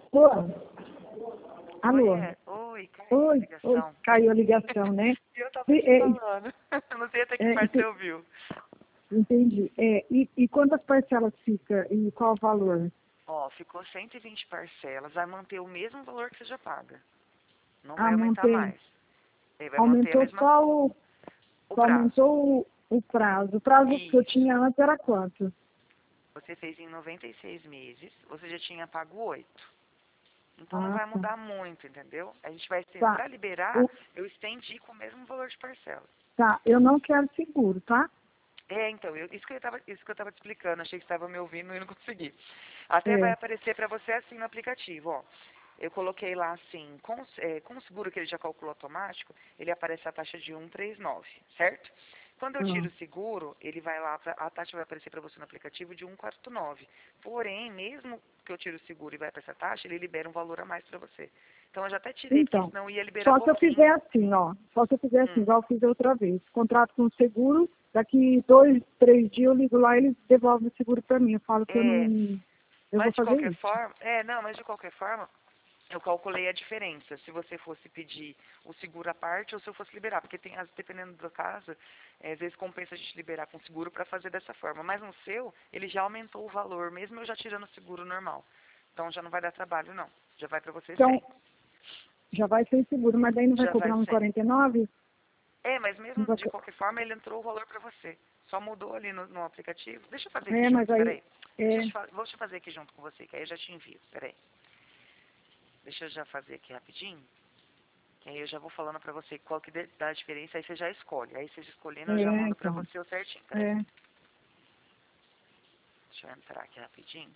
Alô? Alô? Oi, caiu a Oi, ligação. caiu a ligação, né? Eu tava te falando. Não sei até que parte você ouviu. Entendi. E quantas parcelas fica e qual o valor? Ó, ficou 120 parcelas, vai manter o mesmo valor que você já paga. Não vai aumentar Mantém. mais. Ele vai manter a Aumentou mesma... só o prazo. aumentou o prazo. O prazo que eu Isso. tinha antes era quanto? Você fez em 96 meses, você já tinha pago 8. Então não vai Tá. mudar muito, entendeu? A gente vai ter, Tá. pra liberar, eu estendi com o mesmo valor de parcela. Tá, eu não quero seguro, tá? Então, isso que eu tava te explicando, achei que você estava me ouvindo e não consegui. Até vai aparecer para você assim no aplicativo, ó. Eu coloquei lá assim, com o seguro que ele já calculou automático, ele aparece a taxa de 139, certo? Quando eu tiro o seguro, ele vai lá, a taxa vai aparecer para você no aplicativo de 149. Porém, mesmo que eu tire o seguro e vai para essa taxa, ele libera um valor a mais para você. Então eu já até tirei, porque Então, senão ia liberar só se eu pouquinho. fizer assim, ó. Só se eu fizer assim, igual eu fiz outra vez. Contrato com o seguro, daqui 2, 3 dias eu ligo lá e eles devolvem o seguro pra mim. Eu falo que eu não... Eu vou Mas de fazer qualquer isso. forma, mas de qualquer forma, eu calculei a diferença, se você fosse pedir o seguro à parte ou se eu fosse liberar, porque tem, dependendo do caso, às vezes compensa a gente liberar com seguro para fazer dessa forma. Mas no seu, ele já aumentou o valor, mesmo eu já tirando o seguro normal. Então já não vai dar trabalho, não. Já vai para você Então, 100. já vai sem seguro, mas daí não vai Já vai cobrar 100. 1,49? Mas Não mesmo vai de qualquer forma, ele entrou o valor para você. Só mudou ali no aplicativo. Deixa eu fazer aqui mas junto, aí... peraí. Vou te fazer aqui junto com você, que aí eu já te envio, peraí. Deixa eu já fazer aqui rapidinho. Que aí eu já vou falando pra você qual que dá a diferença, aí você já escolhe. Aí você escolhendo, eu já mando pra então. você o certinho. Peraí. Deixa eu entrar aqui rapidinho.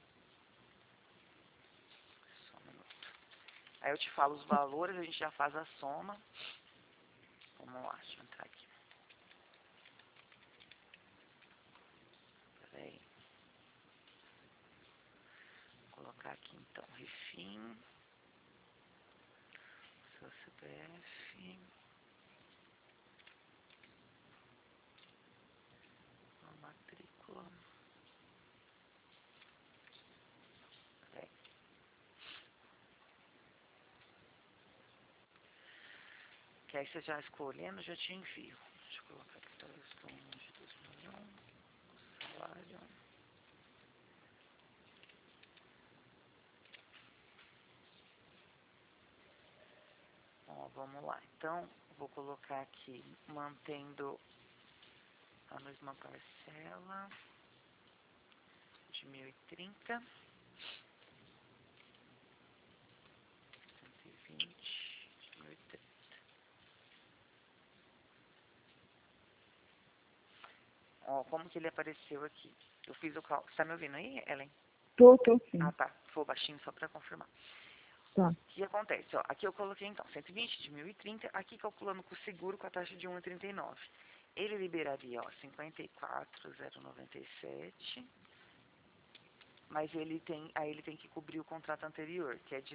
Só um minuto. Aí eu te falo os valores, a gente já faz a soma. Vamos lá, deixa eu entrar aqui. Peraí. Vou colocar aqui então, Refim. Seu CPF. A matrícula. Peraí. Que aí você já escolhendo, já te envio. Deixa eu colocar aqui, então eu estou de 2001. Salário. Ó, vamos lá. Então, vou colocar aqui, mantendo a mesma parcela de 1.030, 120 de 1.030. Ó, como que ele apareceu aqui? Eu fiz o cálculo. Você tá me ouvindo aí, Ellen? Tô sim. Ah, tá. Foi baixinho só para confirmar. Tá. O que acontece? Ó, aqui eu coloquei, então, 120 de 1.030, aqui calculando com o seguro com a taxa de 1,39. Ele liberaria, ó, 54.097, mas aí ele tem que cobrir o contrato anterior, que é de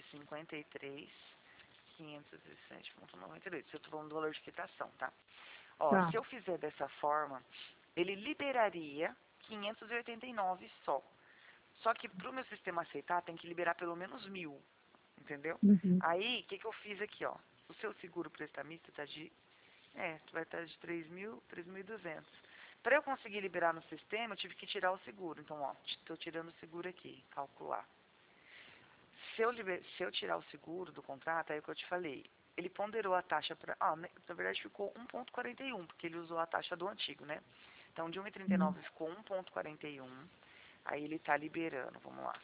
53.507,92. Isso eu tô falando do valor de quitação, tá? Ó, se eu fizer dessa forma, ele liberaria 589 só. Só que pro meu sistema aceitar, tem que liberar pelo menos 1.000, entendeu? Aí, o que eu fiz aqui, ó? O seu seguro prestamista tá de... vai estar de 3.200. Para eu conseguir liberar no sistema, eu tive que tirar o seguro. Então, ó, estou tirando o seguro aqui, calcular. Se eu tirar o seguro do contrato, é o que eu te falei. Ele ponderou a taxa para... na verdade ficou 1,41, porque ele usou a taxa do antigo, né? Então, de 1,39 ficou 1,41. Aí ele está liberando, vamos lá,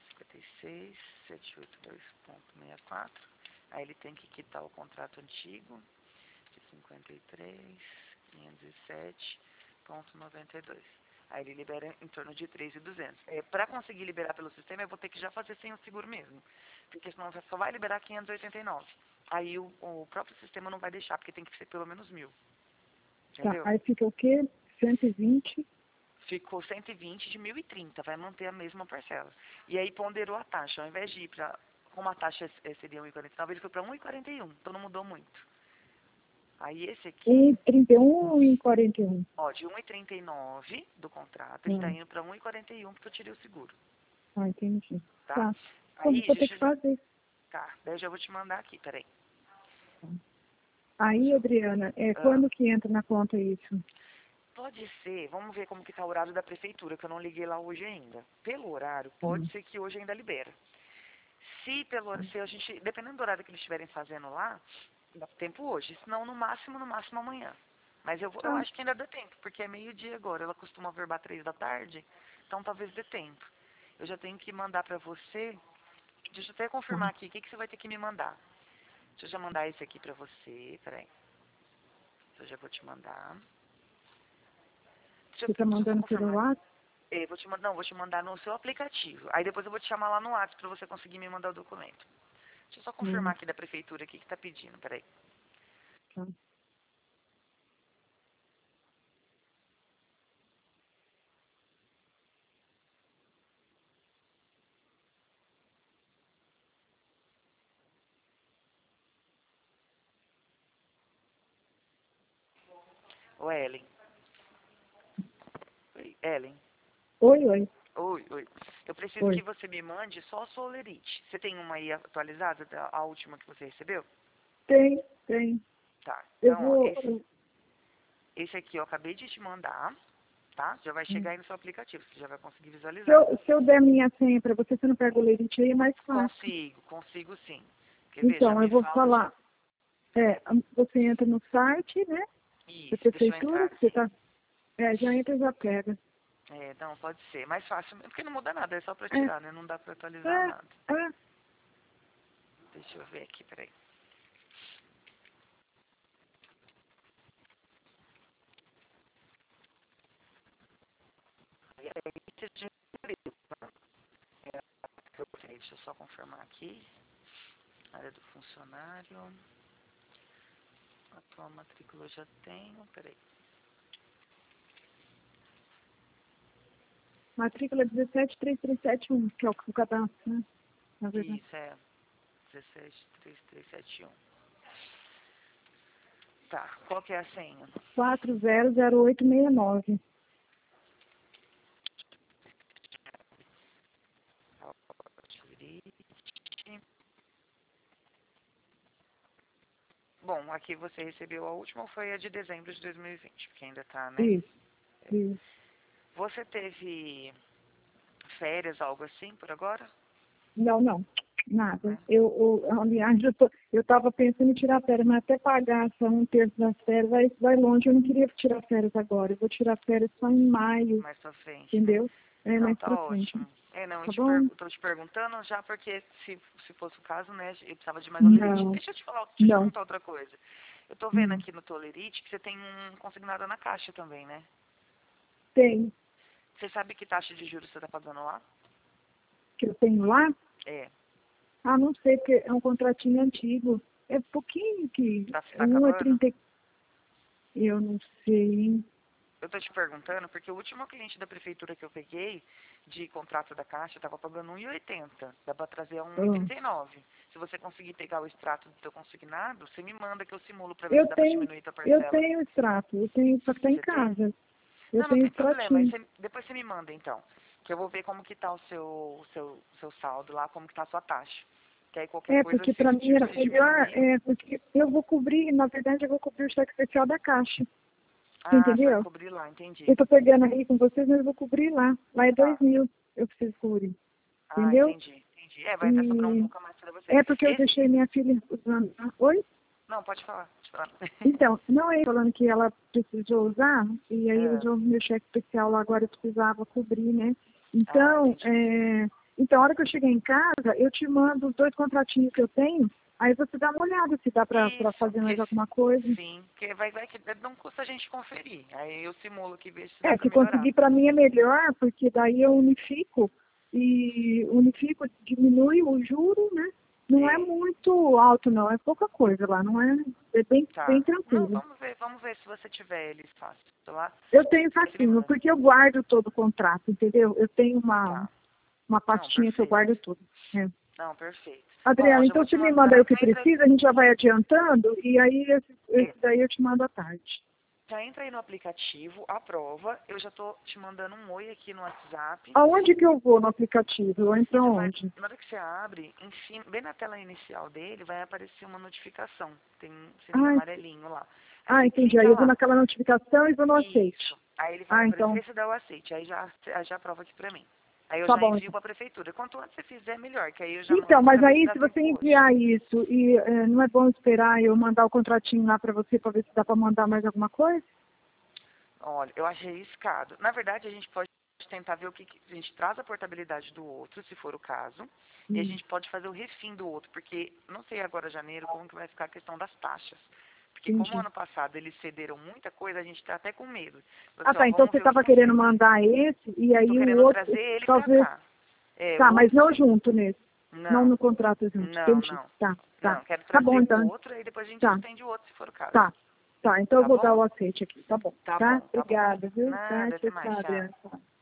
56.782,64. Aí ele tem que quitar o contrato antigo de 53.507,92. Aí ele libera em torno de 3.200. Para conseguir liberar pelo sistema, eu vou ter que já fazer sem o seguro mesmo. Porque senão só vai liberar 589. Aí o próprio sistema não vai deixar, porque tem que ser pelo menos 1.000. Entendeu? Tá, aí fica o quê? 120? Ficou 120 de 1.030, vai manter a mesma parcela. E aí ponderou a taxa, ao invés de ir para... Como a taxa seria 1,49, ele foi para 1,41, então não mudou muito. Aí esse aqui... 1,31 ou 1,41? Ó, de 1,39 do contrato, ele está indo para 1,41 porque eu tirei o seguro. Entendi. Tá? Como Aí, que eu tenho que fazer? Tá, daí eu já vou te mandar aqui, peraí. Aí, Adriana, Ah, quando que entra na conta isso? pode ser, vamos ver como que tá o horário da prefeitura, que eu não liguei lá hoje ainda. Pelo horário, pode ser que hoje ainda libera. Se a gente, dependendo do horário que eles estiverem fazendo lá, dá tempo hoje. Senão, no máximo amanhã. Mas eu Tá, acho que ainda dá tempo, porque é meio-dia agora. Ela costuma verbar 3 da tarde, então talvez dê tempo. Eu já tenho que mandar pra você. Deixa eu até confirmar tá. aqui, o que você vai ter que me mandar. Deixa eu já mandar esse aqui pra você, peraí. Eu já vou te mandar. Você tá Deixa eu só mandando pelo confirmar. WhatsApp? Vou te mandar no seu aplicativo. Aí depois eu vou te chamar lá no WhatsApp pra você conseguir me mandar o documento. Deixa eu só confirmar aqui da prefeitura aqui que tá pedindo, peraí. Tá. Ô, Ellen. Oi, Ellen. Oi, oi, Oi. Eu preciso que oi. você me mande só a sua olerite. Você tem uma aí atualizada, a última que você recebeu? Tem. Tá. Eu Então, ó, vou. esse aqui eu acabei de te mandar, tá? Já vai chegar aí no seu aplicativo, você já vai conseguir Se visualizar. eu, se eu der minha senha pra você, você não pega o lerite aí, é mais fácil. Consigo sim. Quer ver? Já Então, eu me vou fala, já. falar. Você entra no site, né? Da Isso, deixa eu entrar prefeitura, que você aqui. tá. Já entra e já pega. Não, pode ser. Mais fácil, porque não muda nada, é só pra É, tirar, né? Não dá pra atualizar é, nada. é. Deixa eu ver aqui, peraí. E aí, você já abriu, tá? Deixa eu só confirmar aqui. Área do funcionário. Atual matrícula eu já tenho, peraí. Matrícula 173371, que é o cadastro, né? Na verdade. Isso, 173371. Tá, qual que é a senha? 400869. Bom, aqui você recebeu a última ou foi a de dezembro de 2020, porque ainda tá, né? Isso, isso. Você teve férias, algo assim, por agora? Não, nada. Né? Aliás, eu tava pensando em tirar férias, mas até pagar só um terço das férias vai longe. Eu não queria tirar férias agora. Eu vou tirar férias só em maio, Mais pra frente, né? entendeu? Não, Mais tá pra frente. ótimo. Não, Tá bom? tô te perguntando já porque se fosse o caso, né, eu precisava de mais olerite. Não, Deixa eu te falar, deixa eu te não. perguntar outra coisa. Eu tô vendo Hum. aqui no teu olerite que você tem um consignado na caixa também, né? Tem, Você sabe que taxa de juros você tá pagando lá? que eu tenho lá? É. Ah, não sei, porque é um contratinho antigo. É pouquinho que. Tá Um é acabando? 30. Eu não sei, hein? Eu tô te perguntando porque o último cliente da prefeitura que eu peguei de contrato da Caixa tava pagando 1,80. Dá pra trazer a Ah. 1,39. Se você conseguir pegar o extrato do teu consignado, você me manda que eu simulo pra ver Eu se dá pra tenho, diminuir tua eu parcela. tenho extrato, eu tenho, só que tá em Você tem? casa. Eu Não tenho tem problema. Aí extratinho. depois você me manda então. Que eu vou ver como que tá o seu saldo lá, como que tá a sua taxa. Que aí qualquer coisa, Porque se para mim era se melhor, diminuir. porque eu vou cobrir, na verdade eu vou cobrir o cheque especial da Caixa. Você Ah, você vai entendeu? cobrir lá, entendi. Eu tô pegando aí com vocês, mas eu vou cobrir lá. Lá é Tá. 2.000, eu preciso cobrir. Ah, Entendeu? entendi. Vai até sobrar um E pouco a mais pra você. é porque eu deixei minha filha usando. Oi? Não, pode falar. Pode falar. Então, não é falando que ela precisou usar, e aí É. usou o meu cheque especial lá, agora eu precisava cobrir, né? Então, Entendi. então, a hora que eu cheguei em casa, eu te mando os 2 contratinhos que eu tenho, aí você dá uma olhada se dá pra Isso, fazer porque mais alguma coisa. sim, porque vai que não custa a gente conferir. Aí eu simulo aqui e vejo se dá pra Se melhorar. conseguir para mim é melhor, porque daí eu unifico, e unifico, diminui o juro, né? Não é É, muito alto, não, é pouca coisa lá, não é, é bem tá. Não, tranquilo. vamos ver se você tiver ele fácil lá. Eu tenho Aí você me facinho, manda. porque eu guardo todo o contrato, entendeu? Eu tenho Tá. uma Não, pastinha que eu perfeito. guardo tudo. É. Não, perfeito. Bom, Adriana, eu já então vou te você me manda aí mandar. o que precisa, a gente já vai adiantando, e aí esse daí eu te mando à tarde. já entra aí no aplicativo, aprova. Eu já tô te mandando um oi aqui no WhatsApp. Aonde que eu vou no aplicativo? Eu entro onde? Na hora que você abre, enfim, bem na tela inicial dele, vai aparecer uma notificação. Tem um sininho amarelinho lá. Aí entendi. Aí eu vou naquela notificação e vou no aceite. Isso. Aí ele vai aparecer então. e você dá o aceite. Aí já aprova aqui pra mim. Aí eu Tá já bom, envio pra prefeitura. Quanto antes você fizer, melhor. Que aí eu já então, mando mas pra ver aí dá se você tempo hoje. enviar isso e não é bom esperar eu mandar o contratinho lá pra você pra ver se dá pra mandar mais alguma coisa? Olha, eu achei arriscado. Na verdade, a gente pode tentar ver o que a gente traz a portabilidade do outro, se for o caso, e a gente pode fazer o refim do outro, porque não sei agora janeiro como que vai ficar a questão das taxas. Porque como ano passado eles cederam muita coisa, a gente está até com medo. Então você estava querendo mandar esse e aí o outro trazer ele só pra cá. Tá, mas não junto nesse. Não no contrato junto. Não, Entendi. não. Tá. Não, quero trazer Bom, então. o outro e depois a gente estende o outro se for o caso. Tá, então eu vou dar o aceite aqui. Tá bom. Tá bom. Obrigada, viu? Nada, até Tchau, mais, tchau. Adriana.